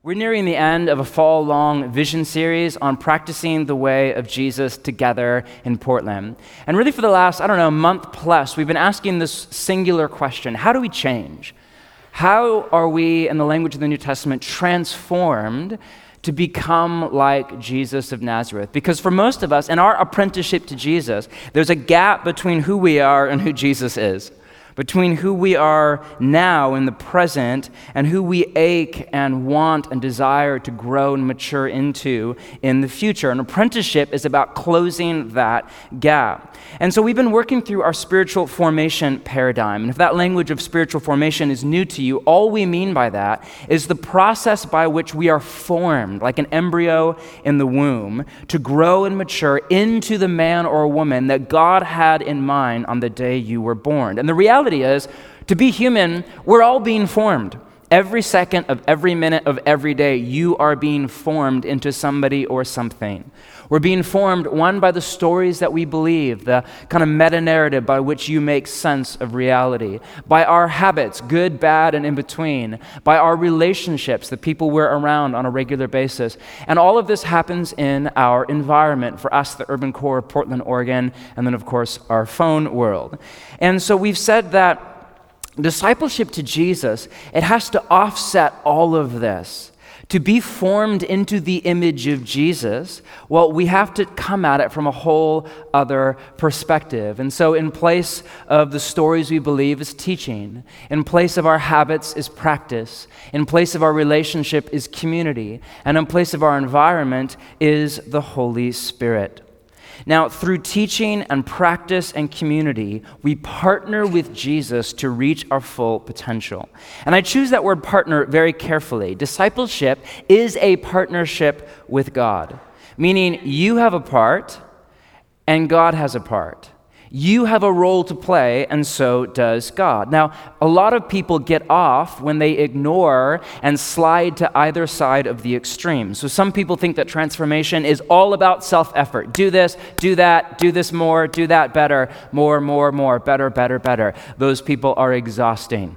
We're nearing the end of a fall-long vision series on practicing the way of Jesus together in Portland. And really for the last, month plus, we've been asking this singular question: how do we change? How are we, in the language of the New Testament, transformed to become like Jesus of Nazareth? Because for most of us, in our apprenticeship to Jesus, there's a gap between who we are and who Jesus is, between who we are now in the present and who we ache and want and desire to grow and mature into in the future. An apprenticeship is about closing that gap. And so we've been working through our spiritual formation paradigm. And if that language of spiritual formation is new to you, all we mean by that is the process by which we are formed, like an embryo in the womb, to grow and mature into the man or woman that God had in mind on the day you were born. And the reality is, to be human, we're all being formed. Every second of every minute of every day, you are being formed into somebody or something. We're being formed, one, by the stories that we believe, the kind of meta-narrative by which you make sense of reality, by our habits, good, bad, and in between, by our relationships, the people we're around on a regular basis. And all of this happens in our environment, for us, the urban core of Portland, Oregon, and then, of course, our phone world. And so we've said that discipleship to Jesus, it has to offset all of this. To be formed into the image of Jesus, well, we have to come at it from a whole other perspective. And so in place of the stories we believe is teaching, in place of our habits is practice, in place of our relationship is community, and in place of our environment is the Holy Spirit. Now, through teaching and practice and community, we partner with Jesus to reach our full potential. And I choose that word partner very carefully. Discipleship is a partnership with God, meaning you have a part and God has a part. You have a role to play, and so does God. Now, a lot of people get off when they ignore and slide to either side of the extreme. So some people think that transformation is all about self-effort. Do this, do that, do this more, do that better, more, better, better, better. Those people are exhausting.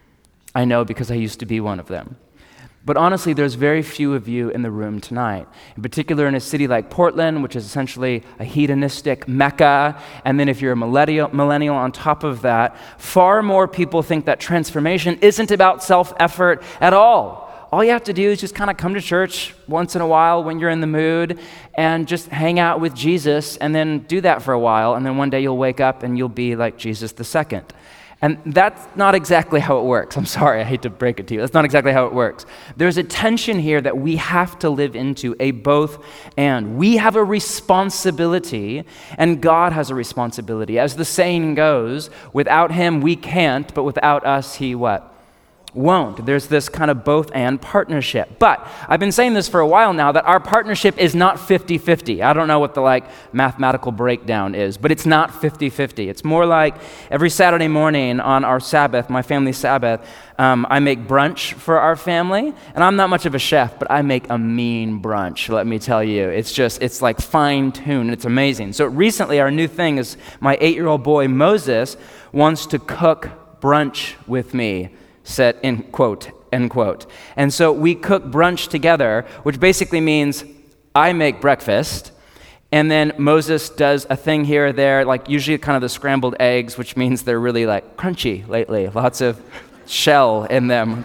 I know, because I used to be one of them. But honestly, there's very few of you in the room tonight, in particular in a city like Portland, which is essentially a hedonistic mecca, and then if you're a millennial on top of that, far more people think that transformation isn't about self-effort at all. All you have to do is just kind of come to church once in a while when you're in the mood and just hang out with Jesus, and then do that for a while, and then one day you'll wake up and you'll be like Jesus the second. And that's not exactly how it works. I'm sorry, I hate to break it to you. That's not exactly how it works. There's a tension here that we have to live into, a both and. We have a responsibility, and God has a responsibility. As the saying goes, without him we can't, but without us he what? Won't. There's this kind of both and partnership. But I've been saying this for a while now, that our partnership is not 50-50. I don't know what the mathematical breakdown is, but it's not 50-50. It's more like every Saturday morning on our Sabbath, my family Sabbath, I make brunch for our family, and I'm not much of a chef, but I make a mean brunch, let me tell you. It's like fine-tuned, it's amazing. So recently our new thing is my 8-year-old boy Moses wants to cook brunch with me. Set in quote, end quote. And so we cook brunch together, which basically means I make breakfast, and then Moses does a thing here or there, like usually kind of the scrambled eggs, which means they're really crunchy lately, lots of shell in them.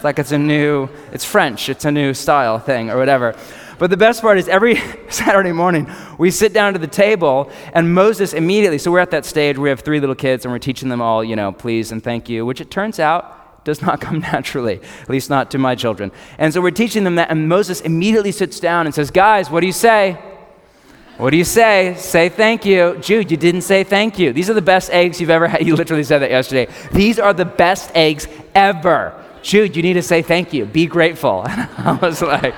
It's French, it's a new style thing or whatever. But the best part is every Saturday morning, we sit down to the table, and Moses immediately, so we're at that stage, we have 3 little kids, and we're teaching them all, please and thank you, which it turns out does not come naturally, at least not to my children. And so we're teaching them that, and Moses immediately sits down and says, guys, what do you say? What do you say? Say thank you. Jude, you didn't say thank you. These are the best eggs you've ever had. You literally said that yesterday. These are the best eggs ever. Jude, you need to say thank you. Be grateful. And I was like,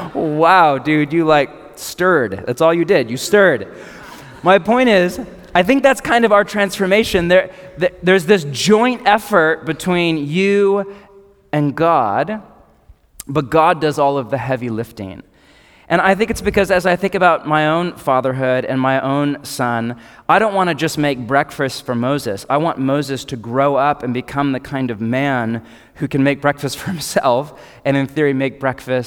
wow, dude, you stirred. That's all you did. You stirred. My point is, I think that's kind of our transformation. There's this joint effort between you and God, but God does all of the heavy lifting. And I think it's because as I think about my own fatherhood and my own son, I don't want to just make breakfast for Moses. I want Moses to grow up and become the kind of man who can make breakfast for himself and in theory make breakfast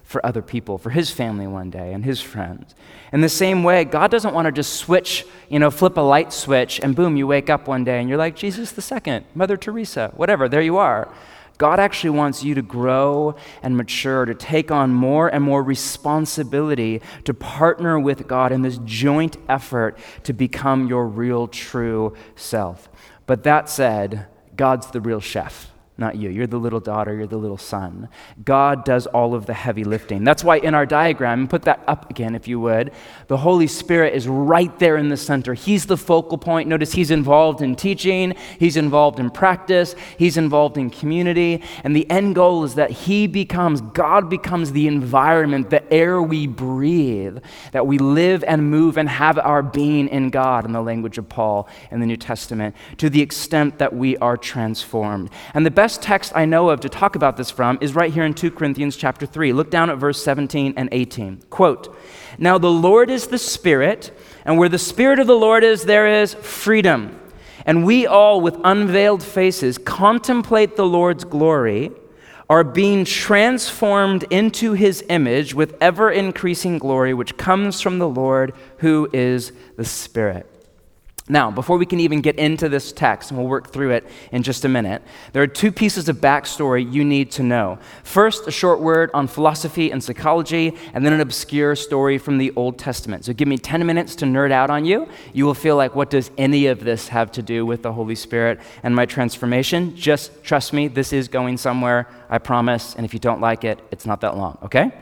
for other people, for his family one day and his friends. In the same way, God doesn't want to just switch, flip a light switch and boom, you wake up one day and you're like, Jesus the second, Mother Teresa, whatever, there you are. God actually wants you to grow and mature, to take on more and more responsibility, to partner with God in this joint effort to become your real, true self. But that said, God's the real chef. Not you. You're the little daughter, you're the little son. God does all of the heavy lifting. That's why in our diagram, put that up again if you would, the Holy Spirit is right there in the center. He's the focal point. Notice he's involved in teaching, he's involved in practice, he's involved in community, and the end goal is that God becomes the environment, the air we breathe, that we live and move and have our being in God, in the language of Paul in the New Testament, to the extent that we are transformed. And the best text I know of to talk about this from is right here in 2 Corinthians chapter 3. Look down at verse 17 and 18. Quote, "Now the Lord is the Spirit, and where the Spirit of the Lord is, there is freedom. And we all, with unveiled faces, contemplate the Lord's glory, are being transformed into his image with ever-increasing glory, which comes from the Lord, who is the Spirit." Now, before we can even get into this text, and we'll work through it in just a minute, there are two pieces of backstory you need to know. First, a short word on philosophy and psychology, and then an obscure story from the Old Testament. So give me 10 minutes to nerd out on you. You will feel like, what does any of this have to do with the Holy Spirit and my transformation? Just trust me, this is going somewhere, I promise, and if you don't like it, it's not that long, okay?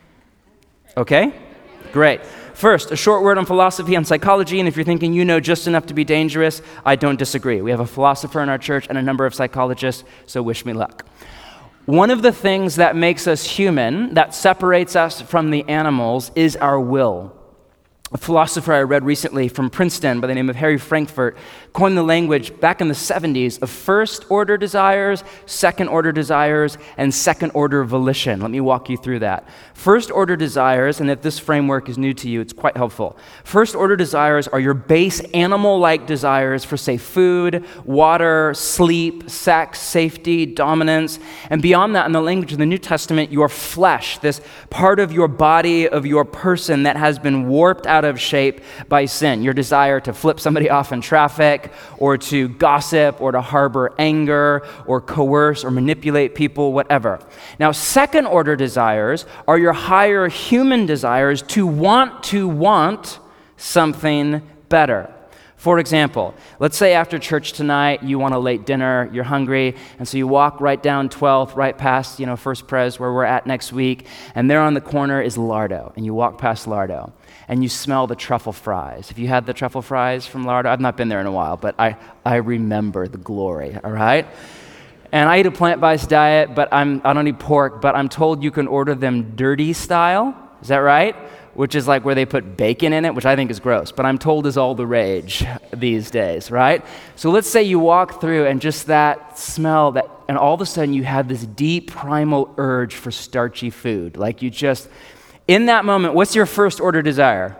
Okay? Great. First, a short word on philosophy and psychology, and if you're thinking you know just enough to be dangerous, I don't disagree. We have a philosopher in our church and a number of psychologists, so wish me luck. One of the things that makes us human, that separates us from the animals, is our will. A philosopher I read recently from Princeton by the name of Harry Frankfurt coined the language back in the 70s of first-order desires, second-order desires, and second-order volition. Let me walk you through that. First-order desires, and if this framework is new to you, it's quite helpful. First-order desires are your base animal-like desires for, say, food, water, sleep, sex, safety, dominance, and beyond that, in the language of the New Testament, your flesh, this part of your body, of your person that has been warped out of shape by sin. Your desire to flip somebody off in traffic, or to gossip, or to harbor anger, or coerce, or manipulate people, whatever. Now, second order desires are your higher human desires to want something better. For example, let's say after church tonight, you want a late dinner, you're hungry, and so you walk right down 12th, right past, First Pres, where we're at next week, and there on the corner is Lardo, and you walk past Lardo, and you smell the truffle fries. Have you had the truffle fries from Lardo? I've not been there in a while, but I remember the glory, all right? And I eat a plant-based diet, but I don't eat pork, but I'm told you can order them dirty style. Is that right? Which is like where they put bacon in it, which I think is gross, but I'm told is all the rage these days, right? So let's say you walk through and just that smell, and all of a sudden you have this deep primal urge for starchy food. Like you just, in that moment, what's your first order desire?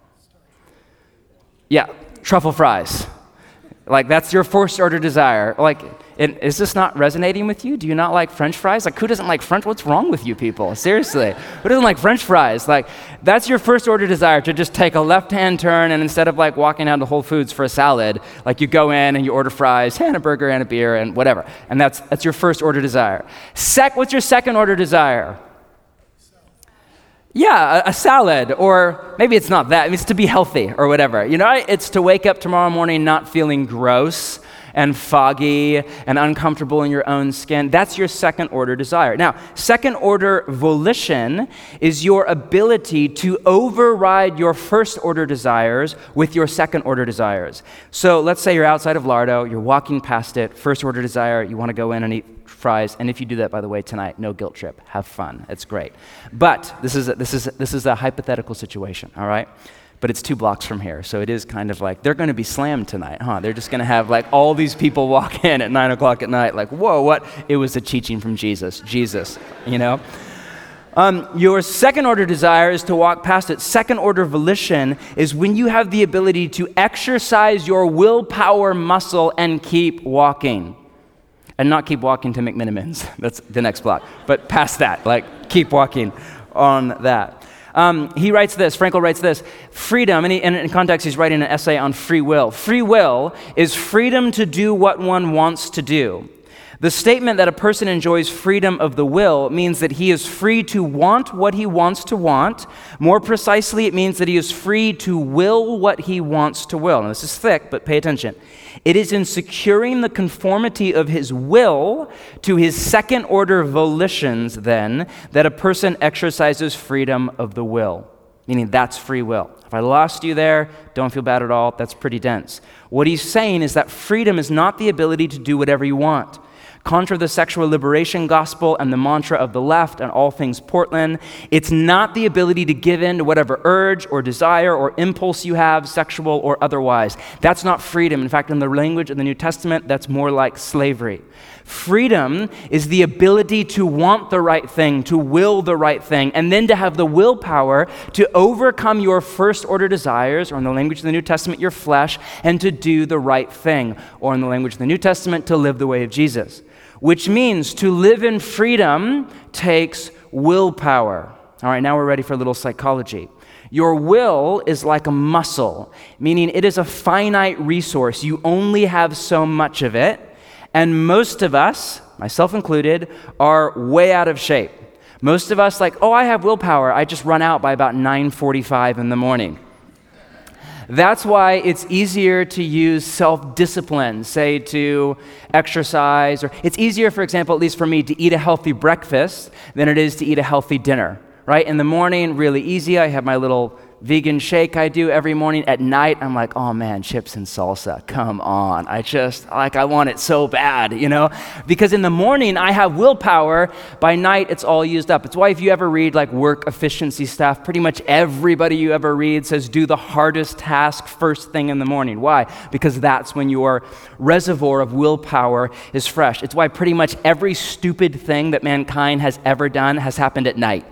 Yeah, truffle fries. Like that's your first order desire. Like, is this not resonating with you? Do you not like French fries? Like, who doesn't like French? What's wrong with you people? Seriously, who doesn't like French fries? Like, that's your first order desire, to just take a left-hand turn, and instead of like walking down to Whole Foods for a salad, like you go in and you order fries and a burger and a beer and whatever. And that's your first order desire. What's your second order desire? Yeah, a salad, or maybe it's not that. It's to be healthy or whatever. It's to wake up tomorrow morning not feeling gross and foggy and uncomfortable in your own skin. That's your second order desire. Now, second order volition is your ability to override your first order desires with your second order desires. So let's say you're outside of Lardo, you're walking past it, first order desire, you want to go in and eat fries. And if you do that, by the way, tonight, no guilt trip. Have fun. It's great. But this is a hypothetical situation, all right? But it's 2 blocks from here, so it is kind of like, they're going to be slammed tonight, huh? They're just going to have like all these people walk in at 9 o'clock at night, like, whoa, what? It was a teaching from Jesus, Your second order desire is to walk past it. Second order volition is when you have the ability to exercise your willpower muscle and keep walking. And not keep walking to McMinimans. That's the next block. But past that, like, keep walking. on that. He writes this, Frankl writes this, freedom, and in context he's writing an essay on free will. Free will is freedom to do what one wants to do. The statement that a person enjoys freedom of the will means that he is free to want what he wants to want. More precisely, it means that he is free to will what he wants to will. Now, this is thick, but pay attention. It is in securing the conformity of his will to his second-order volitions, then, that a person exercises freedom of the will. Meaning that's free will. If I lost you there, don't feel bad at all. That's pretty dense. What he's saying is that freedom is not the ability to do whatever you want. Contra the sexual liberation gospel and the mantra of the left and all things Portland, it's not the ability to give in to whatever urge or desire or impulse you have, sexual or otherwise. That's not freedom. In fact, in the language of the New Testament, that's more like slavery. Freedom is the ability to want the right thing, to will the right thing, and then to have the willpower to overcome your first-order desires, or in the language of the New Testament, your flesh, and to do the right thing, or in the language of the New Testament, to live the way of Jesus. Which means to live in freedom takes willpower. All right, now we're ready for a little psychology. Your will is like a muscle, meaning it is a finite resource. You only have so much of it, and most of us, myself included, are way out of shape. Most of us I have willpower. I just run out by about 9:45 in the morning. That's why it's easier to use self-discipline, say to exercise, or it's easier, for example, at least for me, to eat a healthy breakfast than it is to eat a healthy dinner, right? In the morning, really easy. I have my little vegan shake I do every morning. At night, I'm like, oh man, chips and salsa, come on. I want it so bad, Because in the morning, I have willpower. By night, it's all used up. It's why if you ever read work efficiency stuff, pretty much everybody you ever read says do the hardest task first thing in the morning. Why? Because that's when your reservoir of willpower is fresh. It's why pretty much every stupid thing that mankind has ever done has happened at night.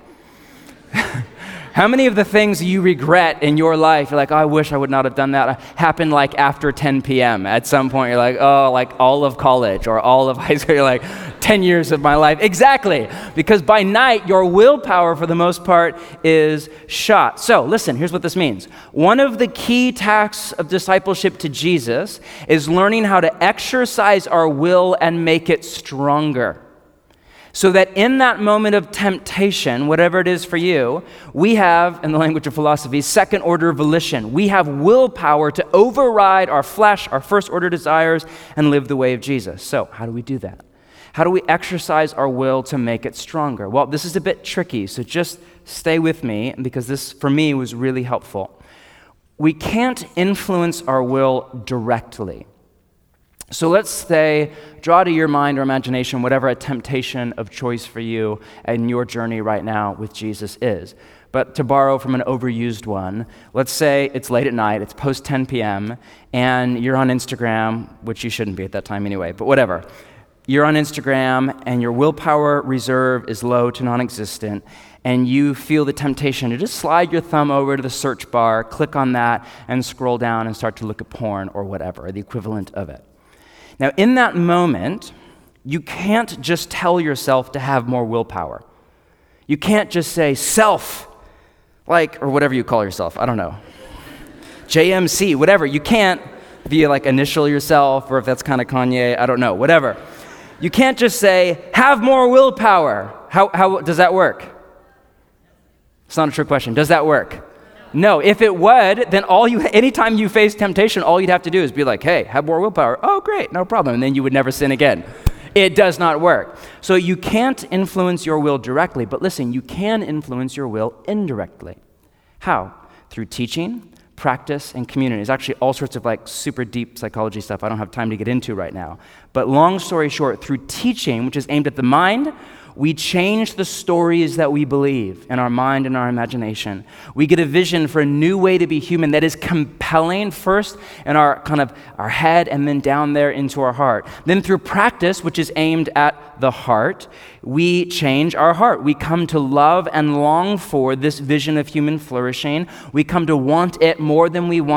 How many of the things you regret in your life, you're like, oh, I wish I would not have done that, happened after 10 p.m. At some point, you're like, oh, all of college or all of high school, you're like, 10 years of my life. Exactly, because by night, your willpower, for the most part, is shot. So, listen, here's what this means. One of the key tasks of discipleship to Jesus is learning how to exercise our will and make it stronger. So that in that moment of temptation, whatever it is for you, we have, in the language of philosophy, second-order volition. We have willpower to override our flesh, our first-order desires, and live the way of Jesus. So how do we do that? How do we exercise our will to make it stronger? Well, this is a bit tricky, so just stay with me, because this, for me, was really helpful. We can't influence our will directly. So let's say, draw to your mind or imagination whatever a temptation of choice for you in your journey right now with Jesus is. But to borrow from an overused one, let's say it's late at night, it's post 10 p.m., and you're on Instagram, which you shouldn't be at that time anyway, but whatever. You're on Instagram, and your willpower reserve is low to non-existent, and you feel the temptation to just slide your thumb over to the search bar, click on that, and scroll down and start to look at porn or whatever, the equivalent of it. Now, in that moment, you can't just tell yourself to have more willpower. You can't just say, self, or whatever you call yourself, I don't know, JMC, whatever. You can't, if you initial yourself, or if that's kind of Kanye, I don't know, whatever. You can't just say, have more willpower. How does that work? It's not a trick question. Does that work? No, if it would, then anytime you face temptation, all you'd have to do is be like, hey, have more willpower. Oh, great, no problem. And then you would never sin again. It does not work. So you can't influence your will directly, but listen, you can influence your will indirectly. How? Through teaching, practice, and community. There's actually all sorts of super deep psychology stuff I don't have time to get into right now. But long story short, through teaching, which is aimed at the mind, we change the stories that we believe in our mind and our imagination. We get a vision for a new way to be human that is compelling first in our head and then down there into our heart. Then through practice, which is aimed at the heart, we change our heart. We come to love and long for this vision of human flourishing. We come to want it more than we want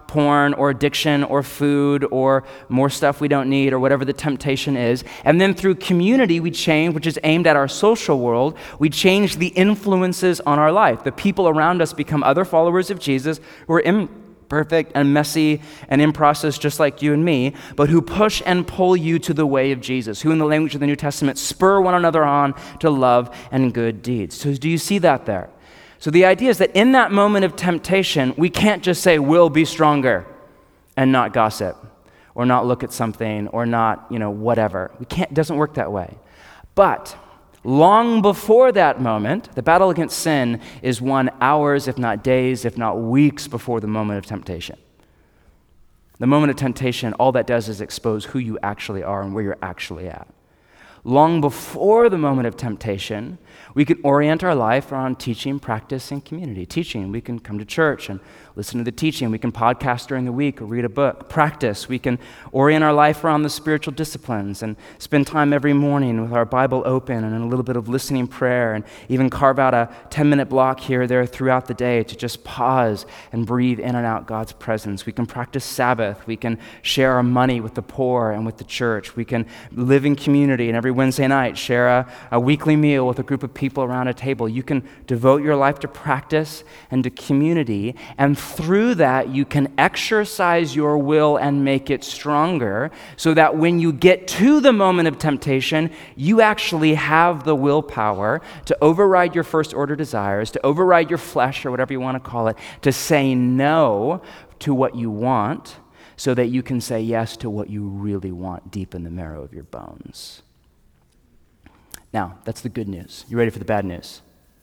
porn or addiction or food or more stuff we don't need or whatever the temptation is. And then through community, we change, which is aimed at our social world. We change the influences on our life. The people around us become other followers of Jesus who are imperfect and messy and in process just like you and me, but who push and pull you to the way of Jesus, who in the language of the New Testament spur one another on to love and good deeds. So do you see that there? So the idea is that in that moment of temptation, we can't just say, we'll be stronger and not gossip or not look at something or not, whatever. It doesn't work that way. But long before that moment, the battle against sin is won hours, if not days, if not weeks before the moment of temptation. The moment of temptation, all that does is expose who you actually are and where you're actually at. Long before the moment of temptation, we can orient our life around teaching, practice, and community. Teaching, we can come to church and listen to the teaching. We can podcast during the week or read a book. Practice, we can orient our life around the spiritual disciplines and spend time every morning with our Bible open and a little bit of listening prayer, and even carve out a 10-minute block here or there throughout the day to just pause and breathe in and out God's presence. We can practice Sabbath. We can share our money with the poor and with the church. We can live in community, and every Wednesday night share a weekly meal with a group of people around a table. You can devote your life to practice and to community, and through that you can exercise your will and make it stronger so that when you get to the moment of temptation, you actually have the willpower to override your first order desires, to override your flesh or whatever you want to call it, to say no to what you want so that you can say yes to what you really want deep in the marrow of your bones. Now, that's the good news. You ready for the bad news?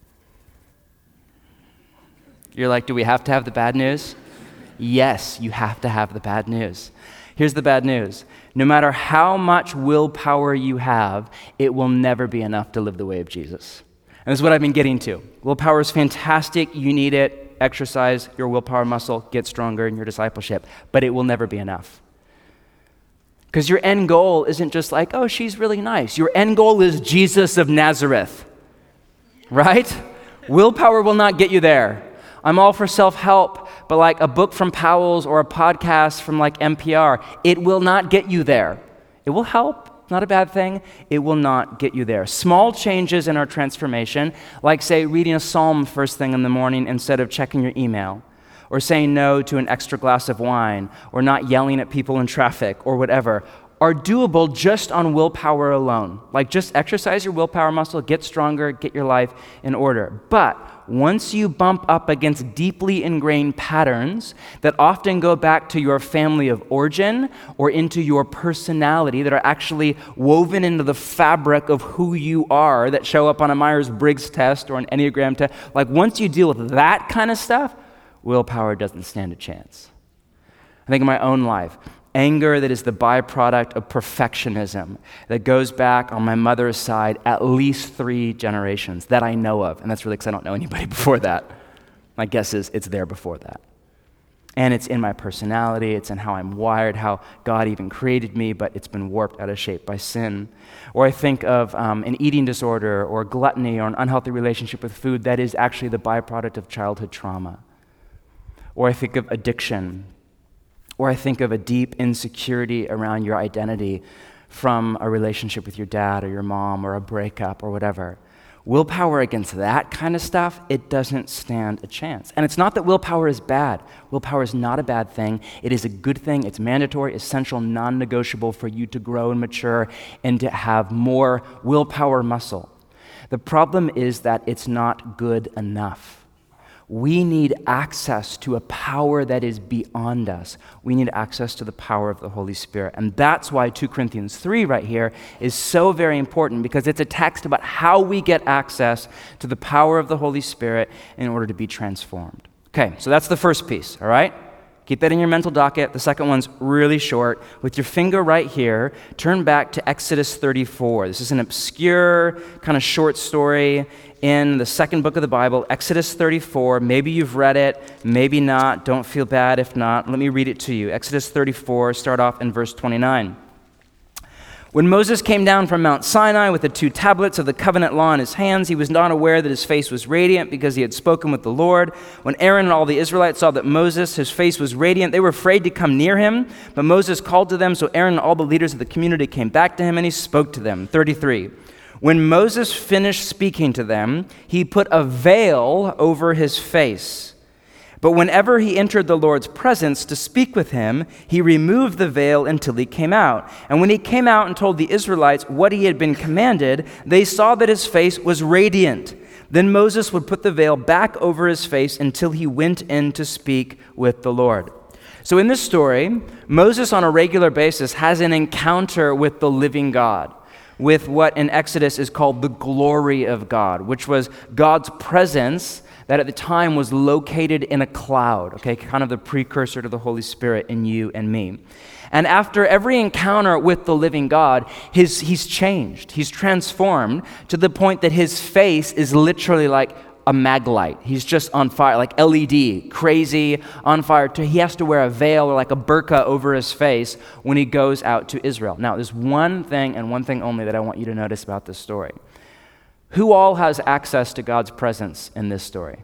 You're like, do we have to have the bad news? Yes, you have to have the bad news. Here's the bad news. No matter how much willpower you have, it will never be enough to live the way of Jesus. And this is what I've been getting to. Willpower is fantastic. You need it. Exercise your willpower muscle. Get stronger in your discipleship. But it will never be enough. Because your end goal isn't just like, oh, she's really nice. Your end goal is Jesus of Nazareth, right? Willpower will not get you there. I'm all for self-help, but like a book from Powell's or a podcast from like NPR, it will not get you there. It will help, not a bad thing. It will not get you there. Small changes in our transformation, like say reading a psalm first thing in the morning instead of checking your email, or saying no to an extra glass of wine, or not yelling at people in traffic, or whatever, are doable just on willpower alone. Like just exercise your willpower muscle, get stronger, get your life in order. But once you bump up against deeply ingrained patterns that often go back to your family of origin or into your personality that are actually woven into the fabric of who you are that show up on a Myers-Briggs test or an Enneagram test, like once you deal with that kind of stuff, willpower doesn't stand a chance. I think in my own life, anger that is the byproduct of perfectionism that goes back on my mother's side at least 3 generations that I know of. And that's really because I don't know anybody before that. My guess is it's there before that. And it's in my personality, it's in how I'm wired, how God even created me, but it's been warped out of shape by sin. Or I think of an eating disorder or gluttony or an unhealthy relationship with food that is actually the byproduct of childhood trauma. Or I think of addiction. Or I think of a deep insecurity around your identity from a relationship with your dad or your mom or a breakup or whatever. Willpower against that kind of stuff, it doesn't stand a chance. And it's not that willpower is bad. Willpower is not a bad thing. It is a good thing. It's mandatory, essential, non-negotiable for you to grow and mature and to have more willpower muscle. The problem is that it's not good enough. We need access to a power that is beyond us. We need access to the power of the Holy Spirit. And that's why 2 Corinthians 3 right here is so very important, because it's a text about how we get access to the power of the Holy Spirit in order to be transformed. Okay, so that's the first piece, all right? Keep that in your mental docket. The second one's really short. With your finger right here, turn back to Exodus 34. This is an obscure kind of short story in the second book of the Bible, Exodus 34. Maybe you've read it, maybe not. Don't feel bad if not. Let me read it to you. Exodus 34, start off in verse 29. When Moses came down from Mount Sinai with the 2 tablets of the covenant law in his hands, he was not aware that his face was radiant because he had spoken with the Lord. When Aaron and all the Israelites saw that Moses, his face was radiant, they were afraid to come near him. But Moses called to them, so Aaron and all the leaders of the community came back to him, and he spoke to them. 33. When Moses finished speaking to them, he put a veil over his face. But whenever he entered the Lord's presence to speak with him, he removed the veil until he came out. And when he came out and told the Israelites what he had been commanded, they saw that his face was radiant. Then Moses would put the veil back over his face until he went in to speak with the Lord. So in this story, Moses on a regular basis has an encounter with the living God, with what in Exodus is called the glory of God, which was God's presence that at the time was located in a cloud, okay, kind of the precursor to the Holy Spirit in you and me. And after every encounter with the living God, he's changed. He's transformed to the point that his face is literally like a mag light. He's just on fire, like LED, crazy, on fire. He has to wear a veil or like a burqa over his face when he goes out to Israel. Now, there's one thing and one thing only that I want you to notice about this story. Who all has access to God's presence in this story?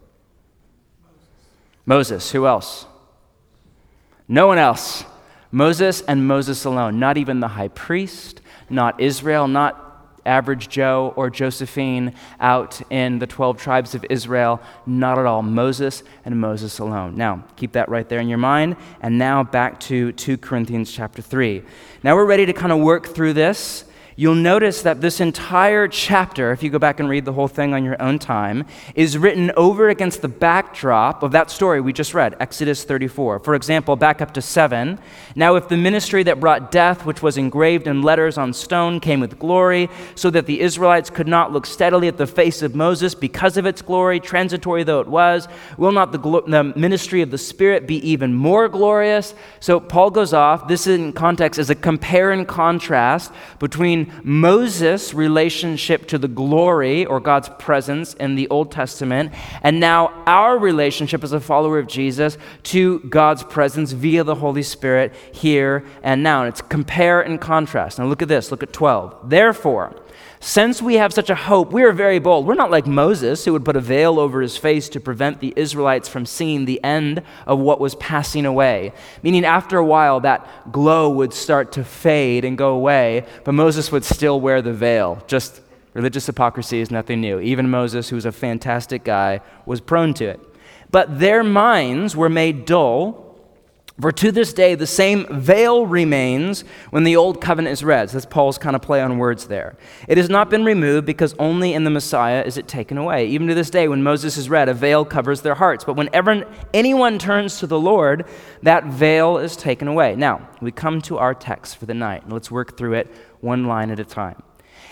Moses. Who else? No one else. Moses and Moses alone. Not even the high priest, not Israel, not average Joe or Josephine out in the 12 tribes of Israel. Not at all. Moses and Moses alone. Now, keep that right there in your mind. And now back to 2 Corinthians chapter 3. Now we're ready to kind of work through this. You'll notice that this entire chapter, if you go back and read the whole thing on your own time, is written over against the backdrop of that story we just read, Exodus 34. For example, back up to 7. Now if the ministry that brought death, which was engraved in letters on stone, came with glory, so that the Israelites could not look steadily at the face of Moses because of its glory, transitory though it was, will not the ministry of the Spirit be even more glorious? So Paul goes off. This in context is a compare and contrast between Moses' relationship to the glory or God's presence in the Old Testament, and now our relationship as a follower of Jesus to God's presence via the Holy Spirit here and now. And it's compare and contrast. Now look at this, look at 12. Therefore, since we have such a hope, we are very bold. We're not like Moses, who would put a veil over his face to prevent the Israelites from seeing the end of what was passing away. Meaning after a while, that glow would start to fade and go away, but Moses would still wear the veil. Just religious hypocrisy is nothing new. Even Moses, who was a fantastic guy, was prone to it. But their minds were made dull, for to this day, the same veil remains when the old covenant is read. So that's Paul's kind of play on words there. It has not been removed because only in the Messiah is it taken away. Even to this day, when Moses is read, a veil covers their hearts. But whenever anyone turns to the Lord, that veil is taken away. Now, we come to our text for the night. Let's work through it one line at a time.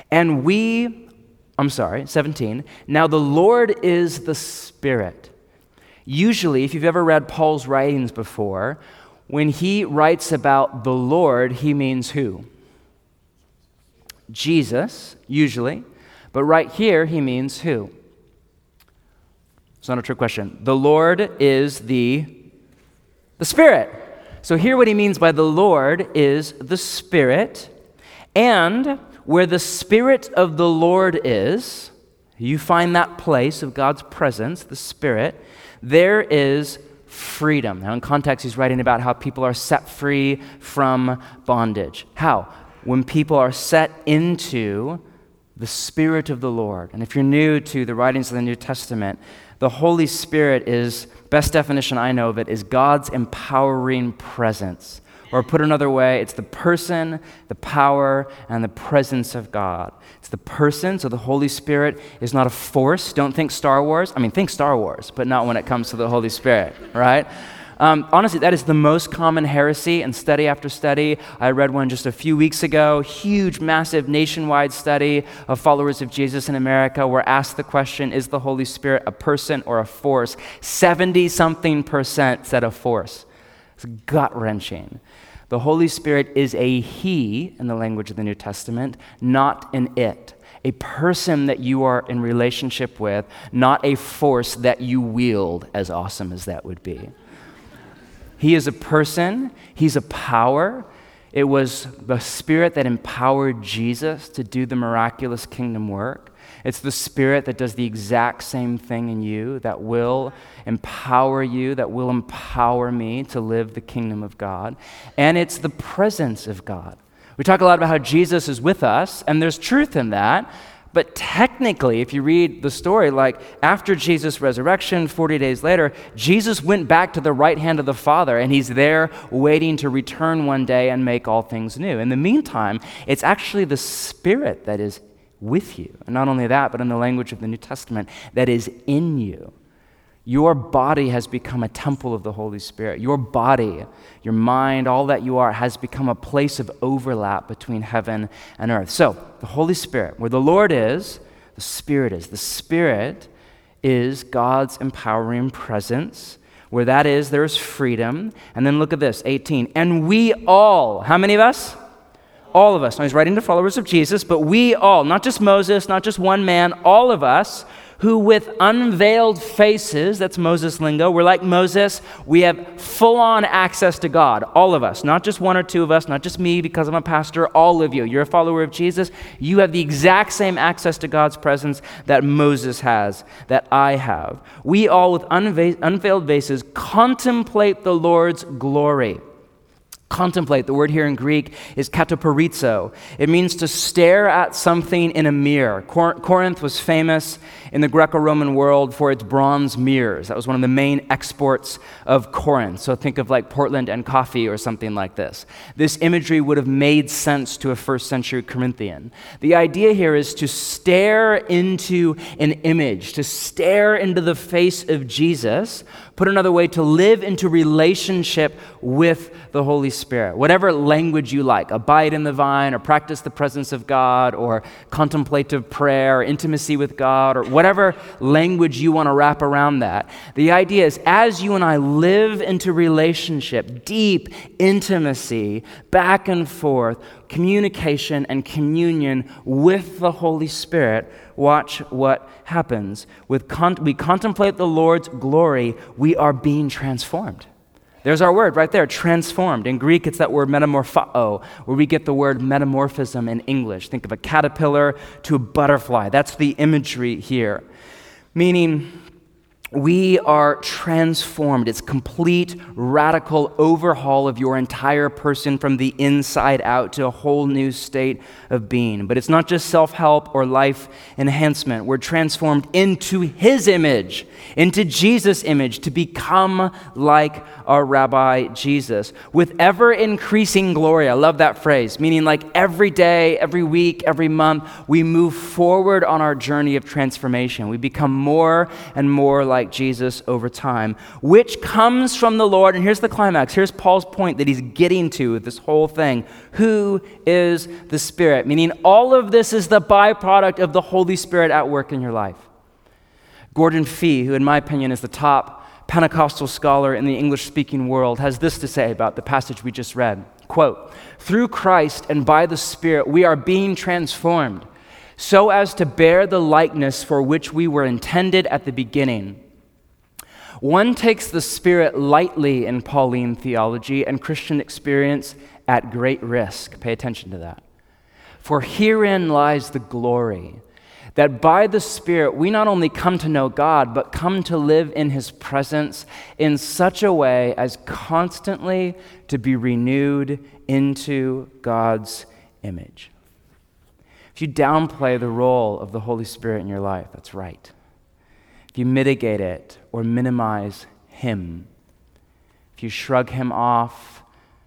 17. Now the Lord is the Spirit. Usually, if you've ever read Paul's writings before, when he writes about the Lord, he means who? Jesus, usually. But right here, he means who? It's not a trick question. The Lord is the Spirit. So here what he means by the Lord is the Spirit. And where the Spirit of the Lord is, you find that place of God's presence, the Spirit, there is freedom. Now, in context, he's writing about how people are set free from bondage. How? When people are set into the Spirit of the Lord. And if you're new to the writings of the New Testament, the Holy Spirit is, best definition I know of it, is God's empowering presence. Or put another way, it's the person, the power, and the presence of God. It's the person, so the Holy Spirit is not a force. Don't think Star Wars. I mean, think Star Wars, but not when it comes to the Holy Spirit, right? Honestly, that is the most common heresy in study after study. I read one just a few weeks ago, huge, massive, nationwide study of followers of Jesus in America where asked the question, is the Holy Spirit a person or a force? 70-something% said a force. It's gut-wrenching. The Holy Spirit is a he in the language of the New Testament, not an it. A person that you are in relationship with, not a force that you wield, as awesome as that would be. He is a person. He's a power. It was the Spirit that empowered Jesus to do the miraculous kingdom work. It's the Spirit that does the exact same thing in you, that will empower you, that will empower me to live the kingdom of God. And it's the presence of God. We talk a lot about how Jesus is with us, and there's truth in that. But technically, if you read the story, like after Jesus' resurrection, 40 days later, Jesus went back to the right hand of the Father, and he's there waiting to return one day and make all things new. In the meantime, it's actually the Spirit that is with you. And not only that, but in the language of the New Testament, that is in you. Your body has become a temple of the Holy Spirit. Your body, your mind, all that you are has become a place of overlap between heaven and earth. So, the Holy Spirit, where the Lord is, the Spirit is. The Spirit is God's empowering presence. Where that is, there is freedom. And then look at this, 18. And we all, how many of us? All of us. Now, he's writing to followers of Jesus, but we all, not just Moses, not just one man, all of us, who with unveiled faces, that's Moses lingo, we're like Moses, we have full-on access to God, all of us, not just one or two of us, not just me because I'm a pastor, all of you. You're a follower of Jesus, you have the exact same access to God's presence that Moses has, that I have. We all with unveiled faces contemplate the Lord's glory. Contemplate, the word here in Greek is kataporizo. It means to stare at something in a mirror. Corinth was famous in the Greco-Roman world for its bronze mirrors. That was one of the main exports of Corinth. So think of like Portland and coffee or something like this. This imagery would have made sense to a first century Corinthian. The idea here is to stare into an image, to stare into the face of Jesus. Put another way, to live into relationship with the Holy Spirit. Whatever language you like, abide in the vine, or practice the presence of God, or contemplative prayer, or intimacy with God, or whatever language you want to wrap around that. The idea is as you and I live into relationship, deep intimacy, back and forth, communication and communion with the Holy Spirit, watch what happens. We contemplate the Lord's glory, we are being transformed. There's our word right there, transformed. In Greek, it's that word metamorphao, where we get the word metamorphism in English. Think of a caterpillar to a butterfly. That's the imagery here. Meaning, we are transformed. It's complete, radical overhaul of your entire person from the inside out to a whole new state of being. But it's not just self-help or life enhancement. We're transformed into His image, into Jesus' image, to become like our Rabbi Jesus, with ever-increasing glory. I love that phrase, meaning like every day, every week, every month, we move forward on our journey of transformation. We become more and more like Jesus over time, which comes from the Lord. And here's the climax. Here's Paul's point that he's getting to with this whole thing. Who is the Spirit? Meaning all of this is the byproduct of the Holy Spirit at work in your life. Gordon Fee, who in my opinion is the top Pentecostal scholar in the English-speaking world, has this to say about the passage we just read. Quote, "Through Christ and by the Spirit, we are being transformed so as to bear the likeness for which we were intended at the beginning." One takes the Spirit lightly in Pauline theology and Christian experience at great risk. Pay attention to that. For herein lies the glory, that by the Spirit we not only come to know God, but come to live in His presence in such a way as constantly to be renewed into God's image. If you downplay the role of the Holy Spirit in your life, that's right. If you mitigate it or minimize Him, if you shrug Him off,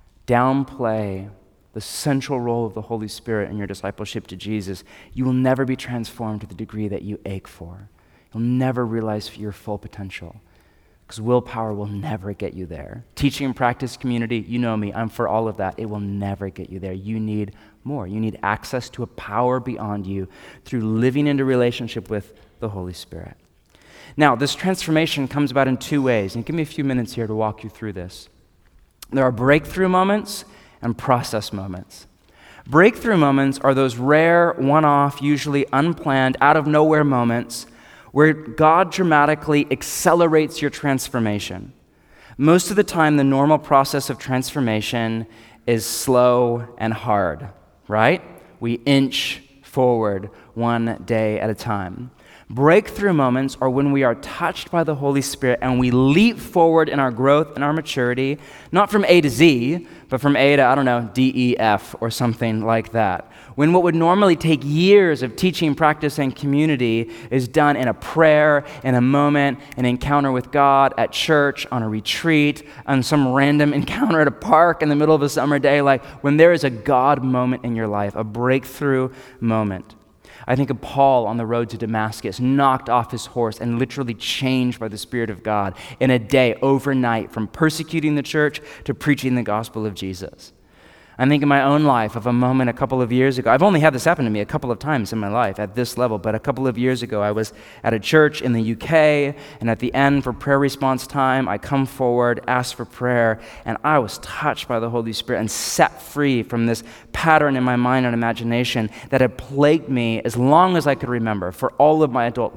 downplay the central role of the Holy Spirit in your discipleship to Jesus, you will never be transformed to the degree that you ache for. You'll never realize your full potential, because willpower will never get you there. Teaching and practice community, you know me, I'm for all of that. It will never get you there. You need more. You need access to a power beyond you through living into relationship with the Holy Spirit. Now, this transformation comes about in two ways, and give me a few minutes here to walk you through this. There are breakthrough moments and process moments. Breakthrough moments are those rare, one-off, usually unplanned, out-of-nowhere moments where God dramatically accelerates your transformation. Most of the time, the normal process of transformation is slow and hard, right? We inch forward one day at a time. Breakthrough moments are when we are touched by the Holy Spirit and we leap forward in our growth and our maturity, not from A to Z, but from A to, D, E, F, or something like that. When what would normally take years of teaching, practice, and community is done in a prayer, in a moment, an encounter with God, at church, on a retreat, on some random encounter at a park in the middle of a summer day, like when there is a God moment in your life, a breakthrough moment. I think of Paul on the road to Damascus, knocked off his horse and literally changed by the Spirit of God in a day, overnight, from persecuting the church to preaching the gospel of Jesus. I think in my own life of a moment a couple of years ago. I've only had this happen to me a couple of times in my life at this level, but a couple of years ago I was at a church in the UK, and at the end for prayer response time, I come forward, ask for prayer, and I was touched by the Holy Spirit and set free from this pattern in my mind and imagination that had plagued me as long as I could remember. For all of my adult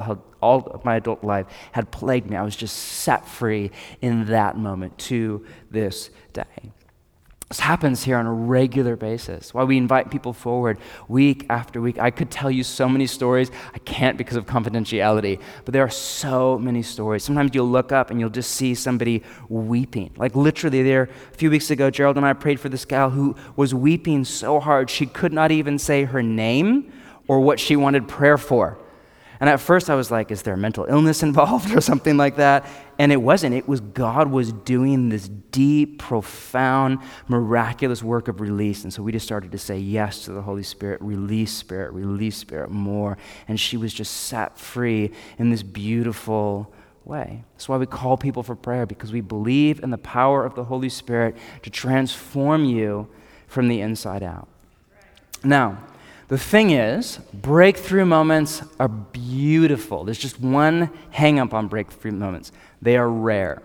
life had plagued me. I was just set free in that moment to this day. This happens here on a regular basis. Why we invite people forward week after week. I could tell you so many stories. I can't because of confidentiality, but there are so many stories. Sometimes you'll look up and you'll just see somebody weeping. Like literally there, a few weeks ago, Gerald and I prayed for this gal who was weeping so hard she could not even say her name or what she wanted prayer for. And at first I was like, is there a mental illness involved or something like that? And it wasn't. It was God was doing this deep, profound, miraculous work of release. And so we just started to say yes to the Holy Spirit, release Spirit more. And she was just set free in this beautiful way. That's why we call people for prayer, because we believe in the power of the Holy Spirit to transform you from the inside out. Now, the thing is, breakthrough moments are beautiful. There's just one hang-up on breakthrough moments. They are rare.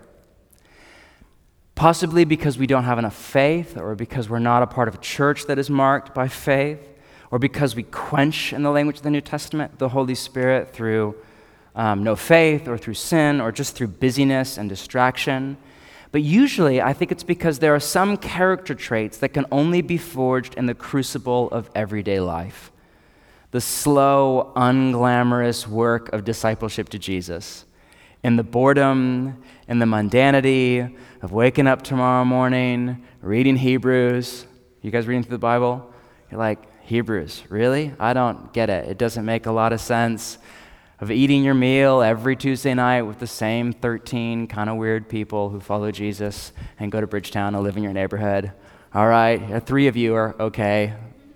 Possibly because we don't have enough faith, or because we're not a part of a church that is marked by faith, or because we quench, in the language of the New Testament, the Holy Spirit through no faith, or through sin, or just through busyness and distraction. But usually, I think it's because there are some character traits that can only be forged in the crucible of everyday life. The slow, unglamorous work of discipleship to Jesus. In the boredom, in the mundanity of waking up tomorrow morning, reading Hebrews. You guys reading through the Bible? You're like, Hebrews, really? I don't get it. It doesn't make a lot of sense. Of eating your meal every Tuesday night with the same 13 kind of weird people who follow Jesus and go to Bridgetown and live in your neighborhood. All right, 3 of you are okay.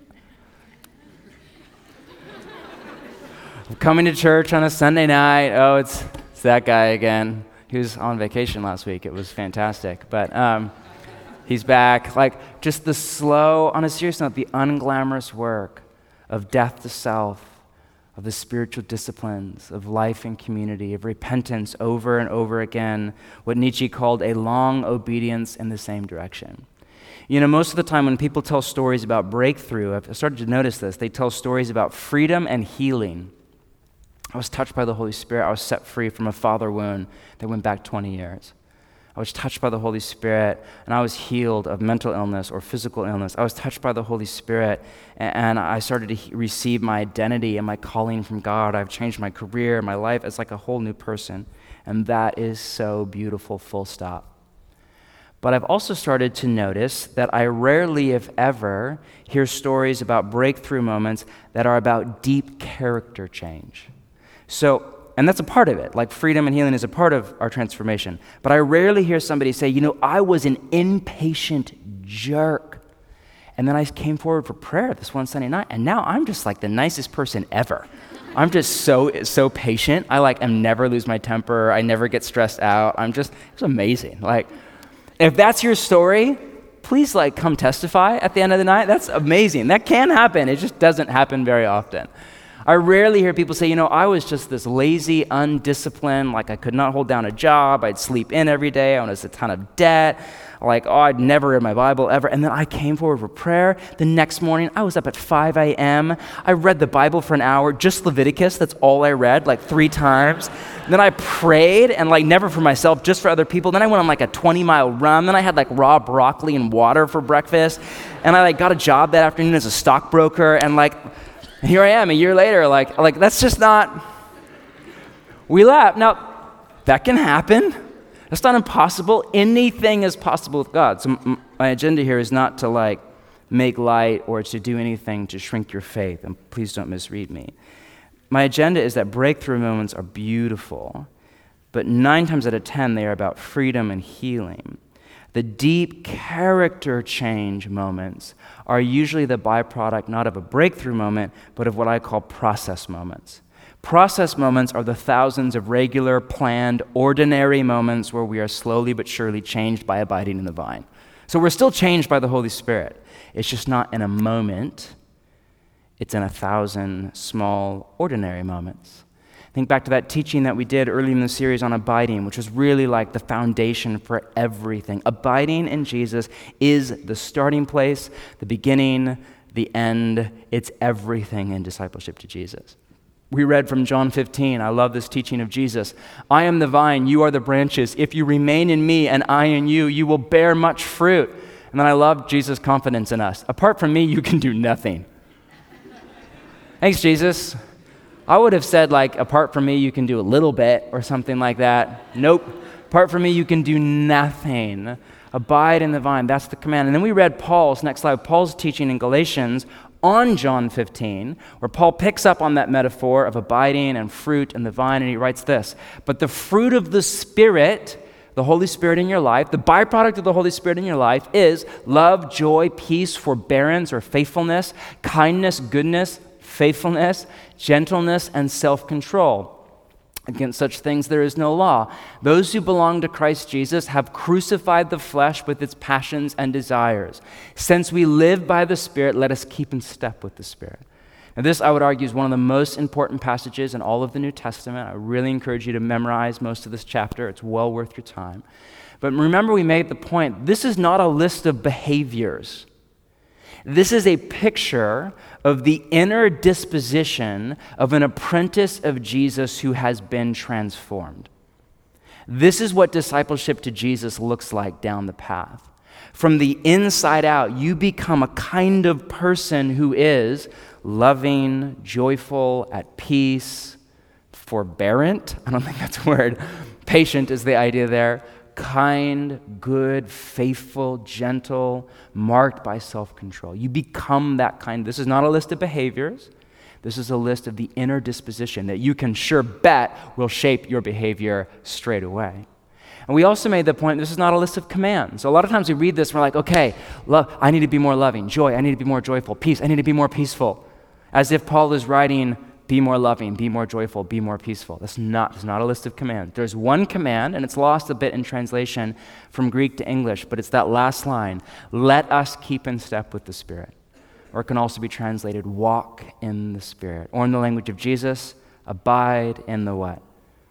Coming to church on a Sunday night. Oh, it's that guy again. He was on vacation last week. It was fantastic. But he's back. Like, just the slow, on a serious note, the unglamorous work of death to self, of the spiritual disciplines, of life and community, of repentance over and over again, what Nietzsche called a long obedience in the same direction. You know, most of the time when people tell stories about breakthrough, I've started to notice this, they tell stories about freedom and healing. I was touched by the Holy Spirit. I was set free from a father wound that went back 20 years. I was touched by the Holy Spirit, and I was healed of mental illness or physical illness. I was touched by the Holy Spirit, and I started to receive my identity and my calling from God. I've changed my career, my life. It's like a whole new person, and that is so beautiful, full stop. But I've also started to notice that I rarely, if ever, hear stories about breakthrough moments that are about deep character change. And that's a part of it. Like freedom and healing is a part of our transformation. But I rarely hear somebody say, I was an impatient jerk. And then I came forward for prayer this one Sunday night, and now I'm just like the nicest person ever. I'm just so patient. I am never lose my temper. I never get stressed out. It's amazing. If that's your story, please come testify at the end of the night. That's amazing. That can happen. It just doesn't happen very often. I rarely hear people say, I was just this lazy, undisciplined, like I could not hold down a job, I'd sleep in every day, I was a ton of debt, like, I'd never read my Bible ever. And then I came forward for prayer. The next morning, I was up at 5 a.m. I read the Bible for an hour, just Leviticus, that's all I read, like 3 times. Then I prayed, and like never for myself, just for other people. Then I went on like a 20-mile run. Then I had like raw broccoli and water for breakfast. And I like got a job that afternoon as a stockbroker. And like, here I am a year later, like that's just not, we laugh. Now, that can happen. That's not impossible. Anything is possible with God. So my agenda here is not to like make light or to do anything to shrink your faith. And please don't misread me. My agenda is that breakthrough moments are beautiful, but 9 times out of 10, they are about freedom and healing. The deep character change moments are usually the byproduct not of a breakthrough moment, but of what I call process moments. Process moments are the thousands of regular, planned, ordinary moments where we are slowly but surely changed by abiding in the vine. So we're still changed by the Holy Spirit. It's just not in a moment. It's in 1,000 small, ordinary moments. Think back to that teaching that we did early in the series on abiding, which was really like the foundation for everything. Abiding in Jesus is the starting place, the beginning, the end. It's everything in discipleship to Jesus. We read from John 15. I love this teaching of Jesus. I am the vine, you are the branches. If you remain in me and I in you, you will bear much fruit. And then I love Jesus' confidence in us. Apart from me, you can do nothing. Thanks, Jesus. I would have said, like, apart from me, you can do a little bit or something like that. Nope. Apart from me, you can do nothing. Abide in the vine. That's the command. And then we read Paul's, next slide, Paul's teaching in Galatians on John 15, where Paul picks up on that metaphor of abiding and fruit in the vine, and he writes this, but the fruit of the Spirit, the Holy Spirit in your life, the byproduct of the Holy Spirit in your life is love, joy, peace, forbearance or faithfulness, kindness, goodness, faithfulness, gentleness, and self-control. Against such things there is no law. Those who belong to Christ Jesus have crucified the flesh with its passions and desires. Since we live by the Spirit, let us keep in step with the Spirit. Now this, I would argue, is one of the most important passages in all of the New Testament. I really encourage you to memorize most of this chapter. It's well worth your time. But remember, we made the point, this is not a list of behaviors. This is a picture of the inner disposition of an apprentice of Jesus who has been transformed. This is what discipleship to Jesus looks like down the path. From the inside out, you become a kind of person who is loving, joyful, at peace, forbearant. I don't think that's a word. Patient is the idea there. Kind, good, faithful, gentle, marked by self-control. You become that kind. This is not a list of behaviors. This is a list of the inner disposition that you can sure bet will shape your behavior straight away. And we also made the point, this is not a list of commands. So a lot of times we read this and we're like, okay, love, I need to be more loving. Joy, I need to be more joyful. Peace, I need to be more peaceful. As if Paul is writing, be more loving, be more joyful, be more peaceful. It's not a list of commands. There's one command, and it's lost a bit in translation from Greek to English, but it's that last line, let us keep in step with the Spirit. Or it can also be translated, walk in the Spirit. Or in the language of Jesus, abide in the what?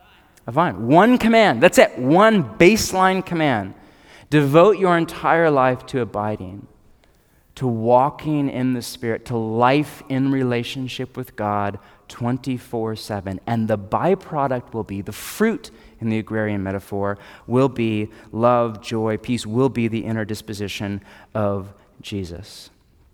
A vine. One command, that's it, one baseline command. Devote your entire life to abiding, to walking in the Spirit, to life in relationship with God 24/7. And the byproduct will be, the fruit in the agrarian metaphor, will be love, joy, peace, will be the inner disposition of Jesus.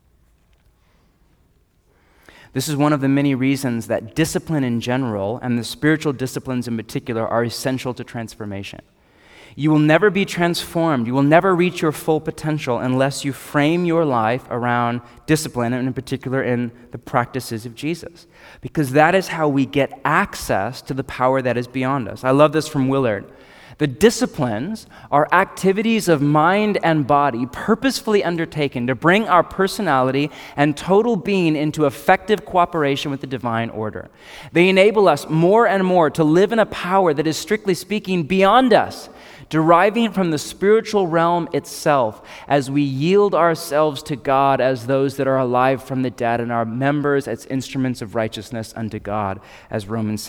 This is one of the many reasons that discipline in general, and the spiritual disciplines in particular, are essential to transformation. You will never be transformed. You will never reach your full potential unless you frame your life around discipline, and in particular in the practices of Jesus. Because that is how we get access to the power that is beyond us. I love this from Willard. The disciplines are activities of mind and body purposefully undertaken to bring our personality and total being into effective cooperation with the divine order. They enable us more and more to live in a power that is, strictly speaking, beyond us, deriving from the spiritual realm itself as we yield ourselves to God as those that are alive from the dead and our members as instruments of righteousness unto God, as Romans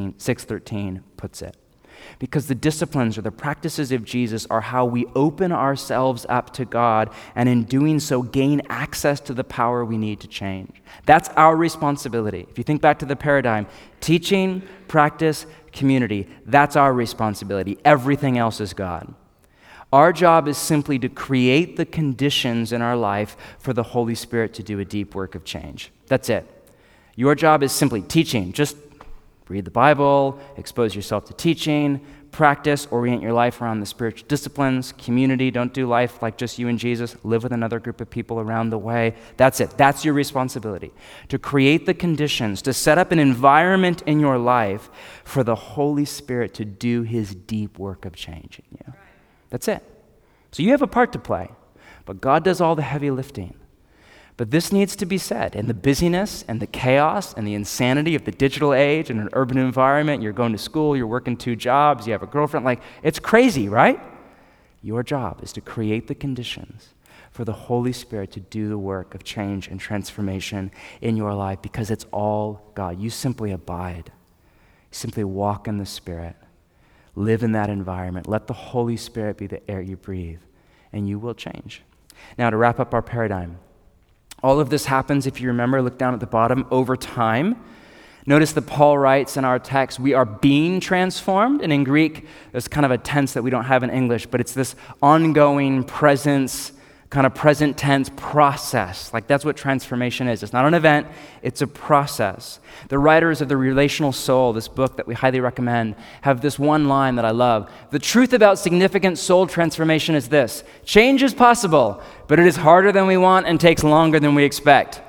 6:13 puts it. Because the disciplines or the practices of Jesus are how we open ourselves up to God and in doing so gain access to the power we need to change. That's our responsibility. If you think back to the paradigm, teaching, practice, community, that's our responsibility. Everything else is God. Our job is simply to create the conditions in our life for the Holy Spirit to do a deep work of change. That's it. Your job is simply teaching. Just read the Bible, expose yourself to teaching, practice, orient your life around the spiritual disciplines, community. Don't do life like just you and Jesus. Live with another group of people around the way. That's it. That's your responsibility. To create the conditions, to set up an environment in your life for the Holy Spirit to do his deep work of change in you. That's it. So you have a part to play, but God does all the heavy lifting. But this needs to be said. In the busyness and the chaos and the insanity of the digital age and an urban environment, you're going to school, you're working 2 jobs, you have a girlfriend, it's crazy, right? Your job is to create the conditions for the Holy Spirit to do the work of change and transformation in your life because it's all God. You simply abide. You simply walk in the Spirit. Live in that environment. Let the Holy Spirit be the air you breathe, and you will change. Now, to wrap up our paradigm, all of this happens, if you remember, look down at the bottom, over time. Notice that Paul writes in our text, we are being transformed. And in Greek, there's kind of a tense that we don't have in English, but it's this ongoing presence, kind of present tense process. That's what transformation is. It's not an event, it's a process. The writers of The Relational Soul, this book that we highly recommend, have this one line that I love. The truth about significant soul transformation is this: change is possible, but it is harder than we want and takes longer than we expect.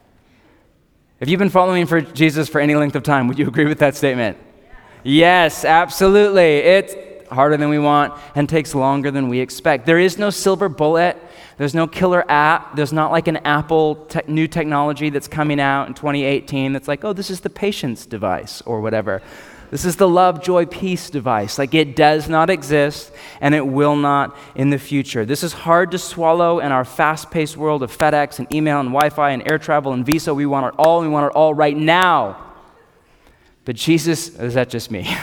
If you've been following for Jesus for any length of time, would you agree with that statement? Yes, absolutely. It's harder than we want and takes longer than we expect. There is no silver bullet. There's no killer app. There's not like an Apple new technology that's coming out in 2018 that's like, oh, this is the patience device or whatever. This is the love, joy, peace device. It does not exist, and it will not in the future. This is hard to swallow in our fast-paced world of FedEx and email and Wi-Fi and air travel and Visa. We want it all, and we want it all right now. But Jesus, is that just me?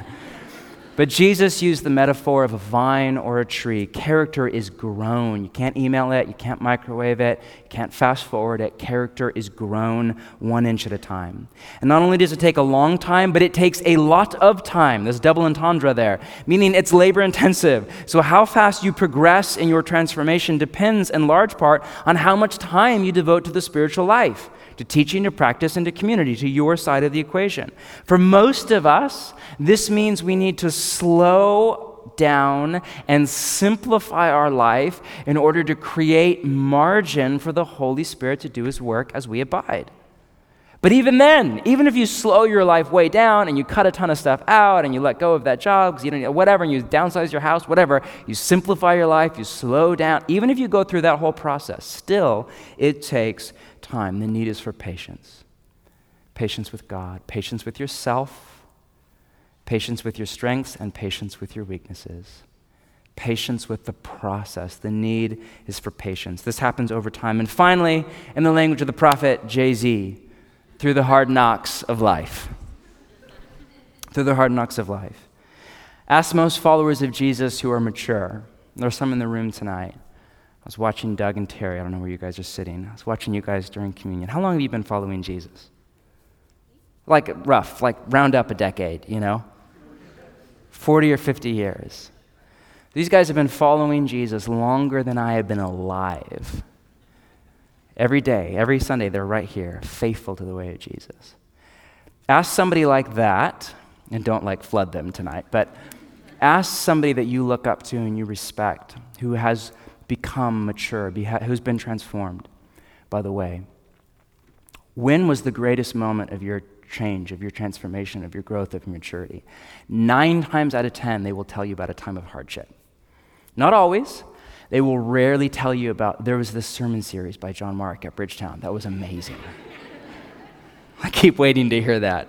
But Jesus used the metaphor of a vine or a tree. Character is grown. You can't email it. You can't microwave it. You can't fast forward it. Character is grown 1 inch at a time. And not only does it take a long time, but it takes a lot of time. There's double entendre there, meaning it's labor intensive. So how fast you progress in your transformation depends in large part on how much time you devote to the spiritual life, to teaching, to practice, and to community, to your side of the equation. For most of us, this means we need to slow down and simplify our life in order to create margin for the Holy Spirit to do his work as we abide. But even then, even if you slow your life way down and you cut a ton of stuff out and you let go of that job because you don't, whatever, and you downsize your house, whatever, you simplify your life, you slow down, even if you go through that whole process, still it takes time. The need is for patience. Patience with God, patience with yourself, patience with your strengths, and patience with your weaknesses. Patience with the process. The need is for patience. This happens over time. And finally, in the language of the prophet Jay-Z, through the hard knocks of life. Through the hard knocks of life. Ask most followers of Jesus who are mature. There are some in the room tonight. I was watching Doug and Terry. I don't know where you guys are sitting. I was watching you guys during communion. How long have you been following Jesus? Rough, round up a decade, 40 or 50 years. These guys have been following Jesus longer than I have been alive. Every day, every Sunday, they're right here, faithful to the way of Jesus. Ask somebody like that, and don't flood them tonight, but ask somebody that you look up to and you respect, who has become mature, who's been transformed by the way. When was the greatest moment of your change, of your transformation, of your growth, of your maturity. 9 times out of 10, they will tell you about a time of hardship. Not always. They will rarely tell you about, there was this sermon series by John Mark at Bridgetown. That was amazing. I keep waiting to hear that.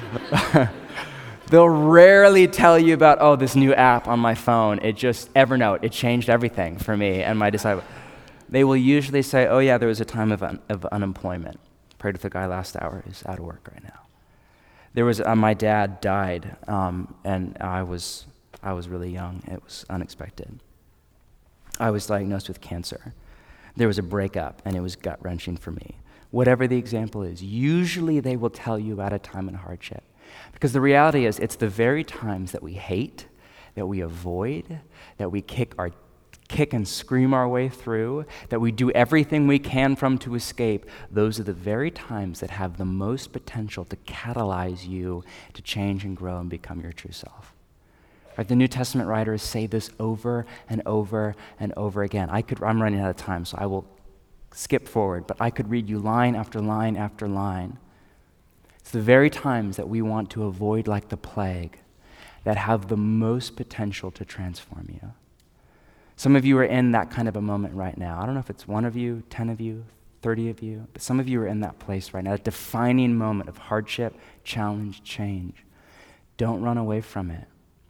They'll rarely tell you about, oh, this new app on my phone. Evernote, it changed everything for me and my disciple. They will usually say, oh yeah, there was a time of unemployment. Prayed with a guy last hour who's out of work right now. There was, my dad died, and I was really young. It was unexpected. I was diagnosed with cancer. There was a breakup, and it was gut-wrenching for me. Whatever the example is, usually they will tell you about a time in hardship. Because the reality is, it's the very times that we hate, that we avoid, that we kick and scream our way through, that we do everything we can from to escape. Those are the very times that have the most potential to catalyze you to change and grow and become your true self. Right, the New Testament writers say this over and over and over again. I'm running out of time, so I will skip forward, but I could read you line after line after line. It's the very times that we want to avoid like the plague that have the most potential to transform you. Some of you are in that kind of a moment right now. I don't know if it's 1 of you, 10 of you, 30 of you, but some of you are in that place right now, that defining moment of hardship, challenge, change. Don't run away from it.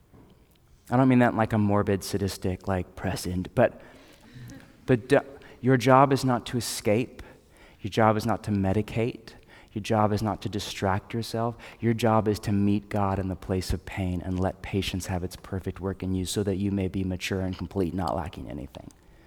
I don't mean that like a morbid, sadistic, like present, but your job is not to escape. Your job is not to medicate. Your job is not to distract yourself. Your job is to meet God in the place of pain and let patience have its perfect work in you so that you may be mature and complete, not lacking anything.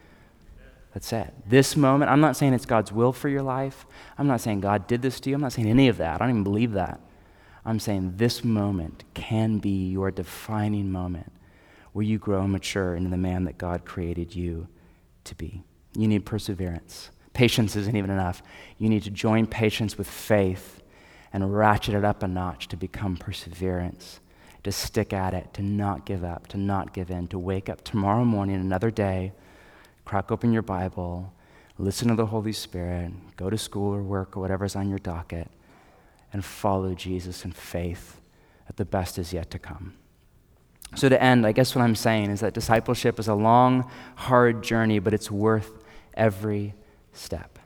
That's it. This moment, I'm not saying it's God's will for your life. I'm not saying God did this to you. I'm not saying any of that. I don't even believe that. I'm saying this moment can be your defining moment where you grow and mature into the man that God created you to be. You need perseverance. Patience isn't even enough. You need to join patience with faith and ratchet it up a notch to become perseverance, to stick at it, to not give up, to not give in, to wake up tomorrow morning, another day, crack open your Bible, listen to the Holy Spirit, go to school or work or whatever's on your docket, and follow Jesus in faith that the best is yet to come. So to end, I guess what I'm saying is that discipleship is a long, hard journey, but it's worth every step.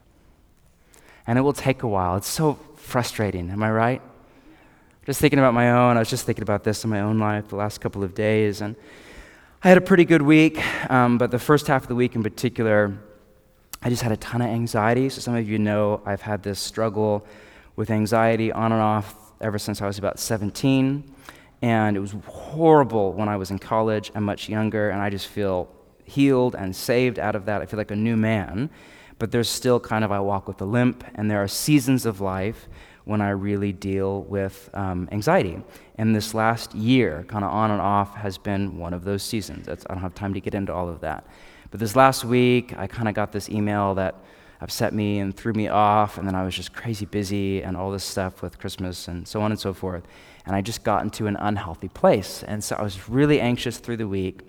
And it will take a while. It's so frustrating, am I right? Just thinking about I was just thinking about this in my own life the last couple of days, and I had a pretty good week, but the first half of the week in particular, I just had a ton of anxiety. So some of you know I've had this struggle with anxiety on and off ever since I was about 17. And it was horrible when I was in college and much younger, and I just feel healed and saved out of that. I feel like a new man, but there's still I walk with a limp, and there are seasons of life when I really deal with anxiety. And this last year, on and off, has been one of those seasons. I don't have time to get into all of that. But this last week, I got this email that upset me and threw me off, and then I was just crazy busy and all this stuff with Christmas and so on and so forth. And I just got into an unhealthy place. And so I was really anxious through the week.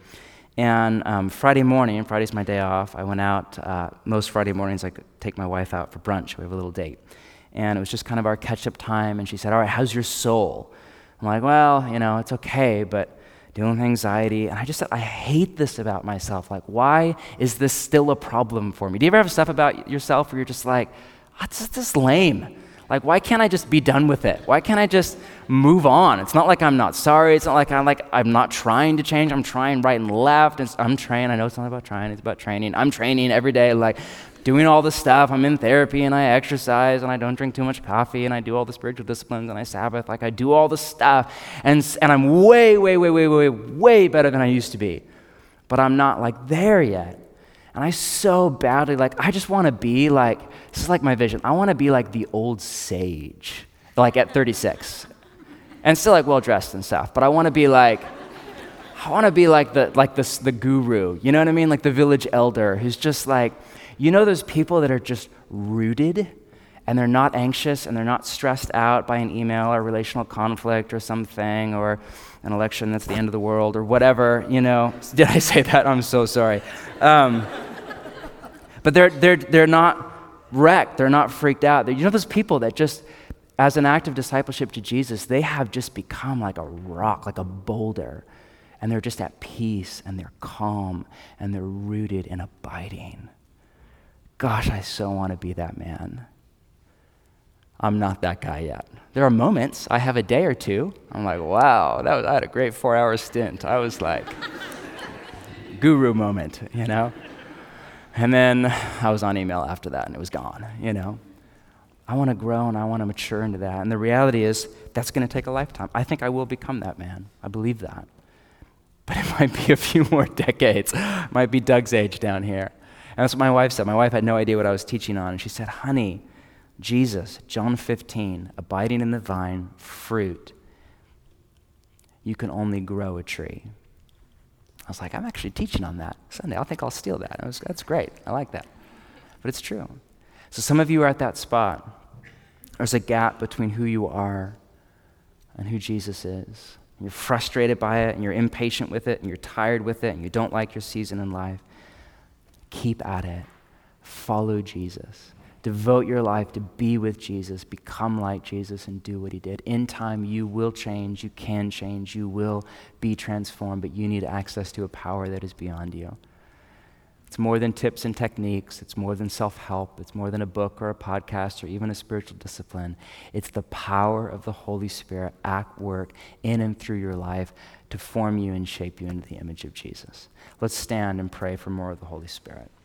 And Friday morning, Friday's my day off, I went out. Most Friday mornings, I take my wife out for brunch. We have a little date. And it was just our catch-up time. And she said, all right, how's your soul? I'm like, well, it's okay, but dealing with anxiety. And I just said, I hate this about myself. Like, why is this still a problem for me? Do you ever have stuff about yourself where you're just like, what's this lame? Like, why can't I just be done with it? Why can't I just move on? It's not like I'm not sorry. It's not like I'm not trying to change. I'm trying right and left. I'm trained. I know it's not about trying. It's about training. I'm training every day, doing all the stuff. I'm in therapy, and I exercise, and I don't drink too much coffee, and I do all the spiritual disciplines, and I Sabbath. I do all the stuff, and I'm way, way, way, way, way, way better than I used to be. But I'm not there yet. And I so badly, I just want to be this is my vision. I want to be like the old sage, at 36. And still well-dressed and stuff. But I want to be the guru, you know what I mean? Like the village elder who's just those people that are just rooted and they're not anxious and they're not stressed out by an email or relational conflict or something or an election that's the end of the world or whatever, Did I say that? I'm so sorry. But they're not wrecked. They're not freaked out. Those people that just as an act of discipleship to Jesus, they have just become like a rock, like a boulder. And they're just at peace, and they're calm, and they're rooted and abiding. Gosh, I so want to be that man. I'm not that guy yet. There are moments, I have a day or two, I'm like, wow, I had a great 4-hour stint. I was like, guru moment, you know? And then I was on email after that, and it was gone, you know? I want to grow, and I want to mature into that. And the reality is, that's going to take a lifetime. I think I will become that man. I believe that. But it might be a few more decades. It might be Doug's age down here. And that's what my wife said. My wife had no idea what I was teaching on. And she said, honey, Jesus, John 15, abiding in the vine, fruit. You can only grow a tree. I was like, I'm actually teaching on that Sunday. I think I'll steal that. That's great. I like that. But it's true. So some of you are at that spot. There's a gap between who you are and who Jesus is. You're frustrated by it, and you're impatient with it, and you're tired with it, and you don't like your season in life. Keep at it. Follow Jesus. Devote your life to be with Jesus, become like Jesus, and do what he did. In time, you will change, you can change, you will be transformed, but you need access to a power that is beyond you. It's more than tips and techniques. It's more than self-help. It's more than a book or a podcast or even a spiritual discipline. It's the power of the Holy Spirit at work in and through your life to form you and shape you into the image of Jesus. Let's stand and pray for more of the Holy Spirit.